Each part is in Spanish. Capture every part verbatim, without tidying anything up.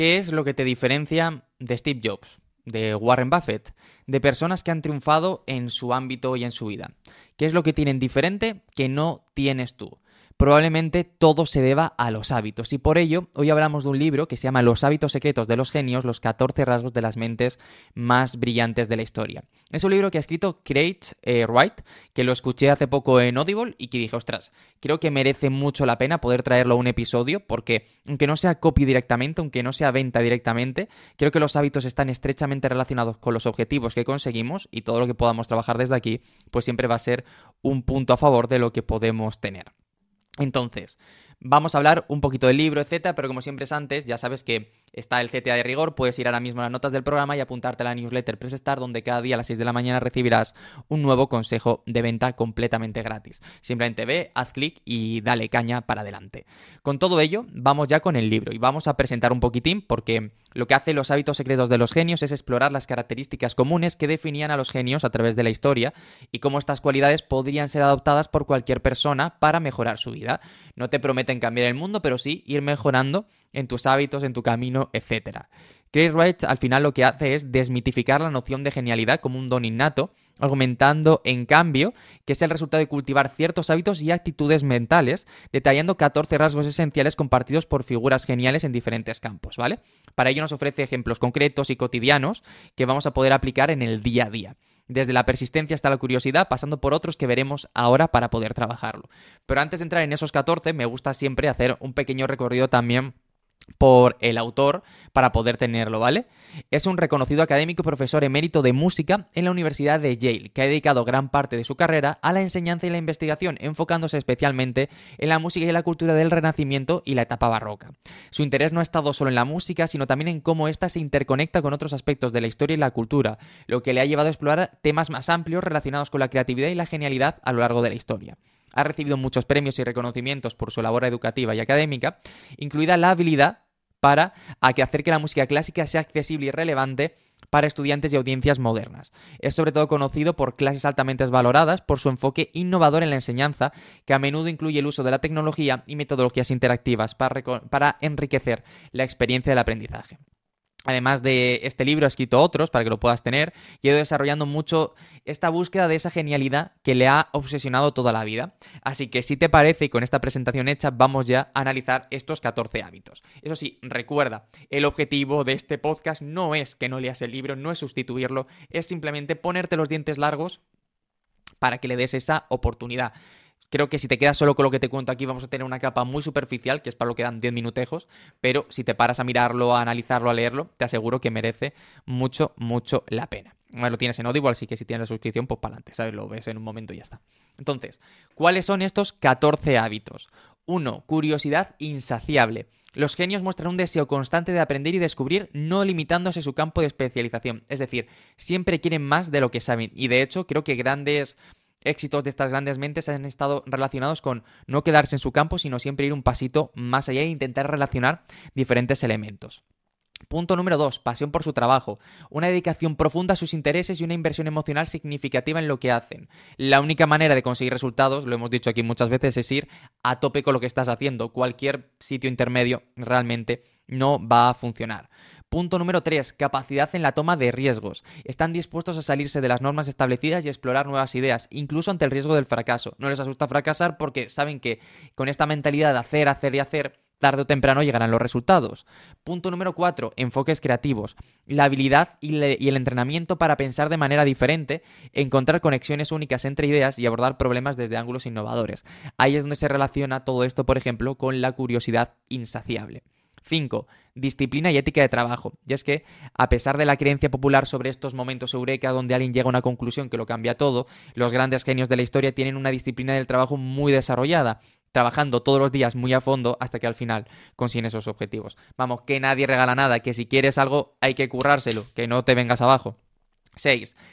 ¿Qué es lo que te diferencia de Steve Jobs, de Warren Buffett, de personas que han triunfado en su ámbito y en su vida? ¿Qué es lo que tienen diferente que no tienes tú? Probablemente todo se deba a los hábitos y por ello hoy hablamos de un libro que se llama Los hábitos secretos de los genios, los catorce rasgos de las mentes más brillantes de la historia. Es un libro que ha escrito Craig eh, Wright, que lo escuché hace poco en Audible y que dije, ostras, creo que merece mucho la pena poder traerlo a un episodio porque aunque no sea copy directamente, aunque no sea venta directamente, creo que los hábitos están estrechamente relacionados con los objetivos que conseguimos y todo lo que podamos trabajar desde aquí, pues siempre va a ser un punto a favor de lo que podemos tener. Entonces, vamos a hablar un poquito del libro, etcétera, pero como siempre es antes, ya sabes que está el C T A de rigor, puedes ir ahora mismo a las notas del programa y apuntarte a la newsletter Prestar, donde cada día a las seis de la mañana recibirás un nuevo consejo de venta completamente gratis. Simplemente ve, haz clic y dale caña para adelante. Con todo ello, vamos ya con el libro y vamos a presentar un poquitín porque lo que hace Los hábitos secretos de los genios es explorar las características comunes que definían a los genios a través de la historia y cómo estas cualidades podrían ser adoptadas por cualquier persona para mejorar su vida. No te prometen cambiar el mundo, pero sí ir mejorando en tus hábitos, en tu camino, etcétera. Craig Wright al final lo que hace es desmitificar la noción de genialidad como un don innato, argumentando en cambio que es el resultado de cultivar ciertos hábitos y actitudes mentales, detallando catorce rasgos esenciales compartidos por figuras geniales en diferentes campos, ¿vale? Para ello nos ofrece ejemplos concretos y cotidianos que vamos a poder aplicar en el día a día. Desde la persistencia hasta la curiosidad, pasando por otros que veremos ahora para poder trabajarlo. Pero antes de entrar en esos catorce, me gusta siempre hacer un pequeño recorrido también por el autor para poder tenerlo, ¿vale? Es un reconocido académico y profesor emérito de música en la Universidad de Yale, que ha dedicado gran parte de su carrera a la enseñanza y la investigación, enfocándose especialmente en la música y la cultura del Renacimiento y la etapa barroca. Su interés no ha estado solo en la música, sino también en cómo ésta se interconecta con otros aspectos de la historia y la cultura, lo que le ha llevado a explorar temas más amplios relacionados con la creatividad y la genialidad a lo largo de la historia. Ha recibido muchos premios y reconocimientos por su labor educativa y académica, incluida la habilidad para hacer que la música clásica sea accesible y relevante para estudiantes y audiencias modernas. Es sobre todo conocido por clases altamente valoradas por su enfoque innovador en la enseñanza, que a menudo incluye el uso de la tecnología y metodologías interactivas para, para enriquecer la experiencia del aprendizaje. Además de este libro, he escrito otros para que lo puedas tener y he ido desarrollando mucho esta búsqueda de esa genialidad que le ha obsesionado toda la vida. Así que si te parece y con esta presentación hecha, vamos ya a analizar estos catorce hábitos. Eso sí, recuerda, el objetivo de este podcast no es que no leas el libro, no es sustituirlo, es simplemente ponerte los dientes largos para que le des esa oportunidad. Creo que si te quedas solo con lo que te cuento aquí vamos a tener una capa muy superficial, que es para lo que dan diez minutejos, pero si te paras a mirarlo, a analizarlo, a leerlo, te aseguro que merece mucho, mucho la pena. Lo tienes en Audible, así que si tienes la suscripción, pues para adelante, ¿sabes? Lo ves en un momento y ya está. Entonces, ¿cuáles son estos catorce hábitos? uno. Curiosidad insaciable. Los genios muestran un deseo constante de aprender y descubrir, no limitándose su campo de especialización. Es decir, siempre quieren más de lo que saben. Y de hecho, creo que grandes éxitos de estas grandes mentes han estado relacionados con no quedarse en su campo, sino siempre ir un pasito más allá e intentar relacionar diferentes elementos. Punto número dos. Pasión por su trabajo. Una dedicación profunda a sus intereses y una inversión emocional significativa en lo que hacen. La única manera de conseguir resultados, lo hemos dicho aquí muchas veces, es ir a tope con lo que estás haciendo. Cualquier sitio intermedio realmente no va a funcionar. Punto número tres. Capacidad en la toma de riesgos. Están dispuestos a salirse de las normas establecidas y explorar nuevas ideas, incluso ante el riesgo del fracaso. No les asusta fracasar porque saben que con esta mentalidad de hacer, hacer y hacer, tarde o temprano llegarán los resultados. Punto número cuatro. Enfoques creativos. La habilidad y, le- y el entrenamiento para pensar de manera diferente, encontrar conexiones únicas entre ideas y abordar problemas desde ángulos innovadores. Ahí es donde se relaciona todo esto, por ejemplo, con la curiosidad insaciable. cinco. Disciplina y ética de trabajo. Y es que, a pesar de la creencia popular sobre estos momentos eureka donde alguien llega a una conclusión que lo cambia todo, los grandes genios de la historia tienen una disciplina del trabajo muy desarrollada, trabajando todos los días muy a fondo hasta que al final consiguen esos objetivos. Vamos, que nadie regala nada, que si quieres algo hay que currárselo, que no te vengas abajo. seis.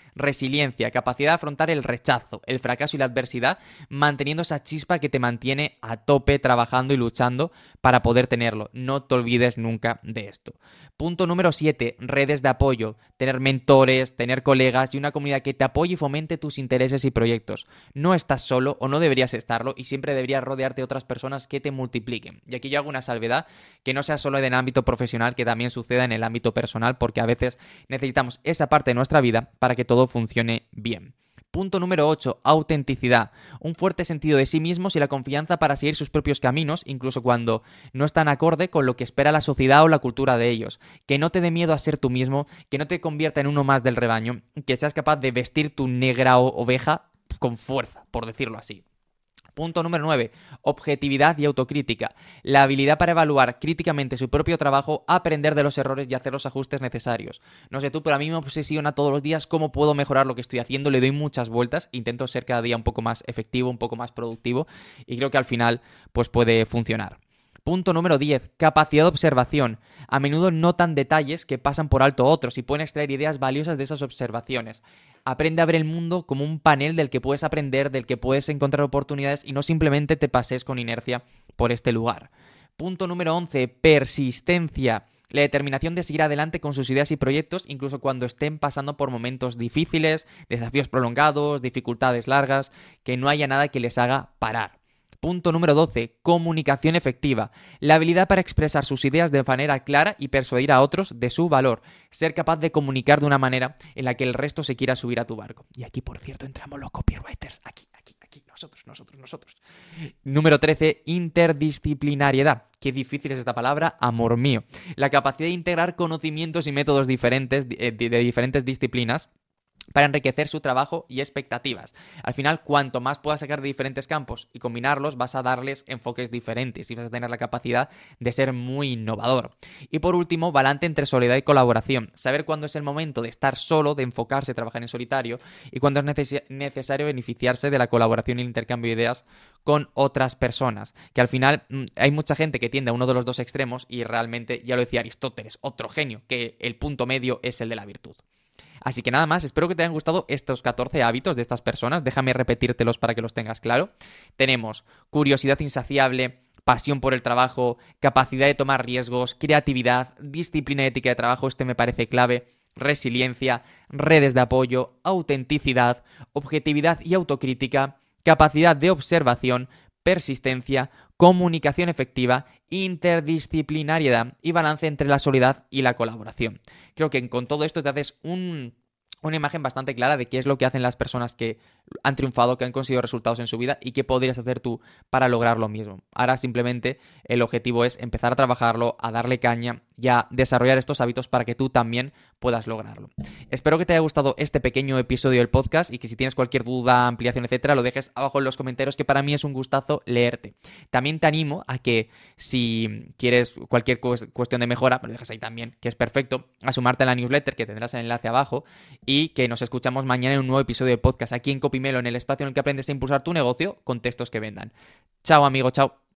Resiliencia, capacidad de afrontar el rechazo, el fracaso y la adversidad, manteniendo esa chispa que te mantiene a tope trabajando y luchando para poder tenerlo. No te olvides nunca de esto. Punto número siete, redes de apoyo. Tener mentores, tener colegas y una comunidad que te apoye y fomente tus intereses y proyectos. No estás solo o no deberías estarlo y siempre deberías rodearte de otras personas que te multipliquen. Y aquí yo hago una salvedad, que no sea solo en el ámbito profesional, que también suceda en el ámbito personal, porque a veces necesitamos esa parte de nuestra vida para que todo funcione bien. Punto número ocho, autenticidad. Un fuerte sentido de sí mismos y la confianza para seguir sus propios caminos, incluso cuando no están acorde con lo que espera la sociedad o la cultura de ellos. Que no te dé miedo a ser tú mismo, que no te convierta en uno más del rebaño, que seas capaz de vestir tu negra oveja con fuerza, por decirlo así. Punto número nueve. Objetividad y autocrítica. La habilidad para evaluar críticamente su propio trabajo, aprender de los errores y hacer los ajustes necesarios. No sé tú, pero a mí me obsesiona todos los días cómo puedo mejorar lo que estoy haciendo. Le doy muchas vueltas, intento ser cada día un poco más efectivo, un poco más productivo y creo que al final pues puede funcionar. Punto número diez. Capacidad de observación. A menudo notan detalles que pasan por alto otros y pueden extraer ideas valiosas de esas observaciones. Aprende a ver el mundo como un panel del que puedes aprender, del que puedes encontrar oportunidades y no simplemente te pases con inercia por este lugar. Punto número once. Persistencia. La determinación de seguir adelante con sus ideas y proyectos, incluso cuando estén pasando por momentos difíciles, desafíos prolongados, dificultades largas, que no haya nada que les haga parar. Punto número doce. Comunicación efectiva. La habilidad para expresar sus ideas de manera clara y persuadir a otros de su valor. Ser capaz de comunicar de una manera en la que el resto se quiera subir a tu barco. Y aquí, por cierto, entramos los copywriters. Aquí, aquí, aquí. Nosotros, nosotros, nosotros. Número trece. Interdisciplinariedad. Qué difícil es esta palabra, amor mío. La capacidad de integrar conocimientos y métodos diferentes de, de, de diferentes disciplinas para enriquecer su trabajo y expectativas. Al final, cuanto más puedas sacar de diferentes campos y combinarlos, vas a darles enfoques diferentes y vas a tener la capacidad de ser muy innovador. Y por último, balance entre soledad y colaboración. Saber cuándo es el momento de estar solo, de enfocarse, trabajar en solitario, y cuándo es neces- necesario beneficiarse de la colaboración y el intercambio de ideas con otras personas. Que al final hay mucha gente que tiende a uno de los dos extremos y realmente, ya lo decía Aristóteles, otro genio, que el punto medio es el de la virtud. Así que nada más, espero que te hayan gustado estos catorce hábitos de estas personas. Déjame repetírtelos para que los tengas claro. Tenemos curiosidad insaciable, pasión por el trabajo, capacidad de tomar riesgos, creatividad, disciplina y ética de trabajo, este me parece clave, resiliencia, redes de apoyo, autenticidad, objetividad y autocrítica, capacidad de observación, persistencia, comunicación efectiva, interdisciplinariedad y balance entre la soledad y la colaboración. Creo que con todo esto te haces un, una imagen bastante clara de qué es lo que hacen las personas que han triunfado, que han conseguido resultados en su vida y qué podrías hacer tú para lograr lo mismo. Ahora simplemente el objetivo es empezar a trabajarlo, a darle caña y a desarrollar estos hábitos para que tú también puedas lograrlo. Espero que te haya gustado este pequeño episodio del podcast y que si tienes cualquier duda, ampliación, etcétera, lo dejes abajo en los comentarios, que para mí es un gustazo leerte. También te animo a que si quieres cualquier cuestión de mejora, me lo dejas ahí también, que es perfecto, a sumarte a la newsletter que tendrás el enlace abajo y que nos escuchamos mañana en un nuevo episodio del podcast aquí en Copymelo, en el espacio en el que aprendes a impulsar tu negocio con textos que vendan. Chao amigo, chao.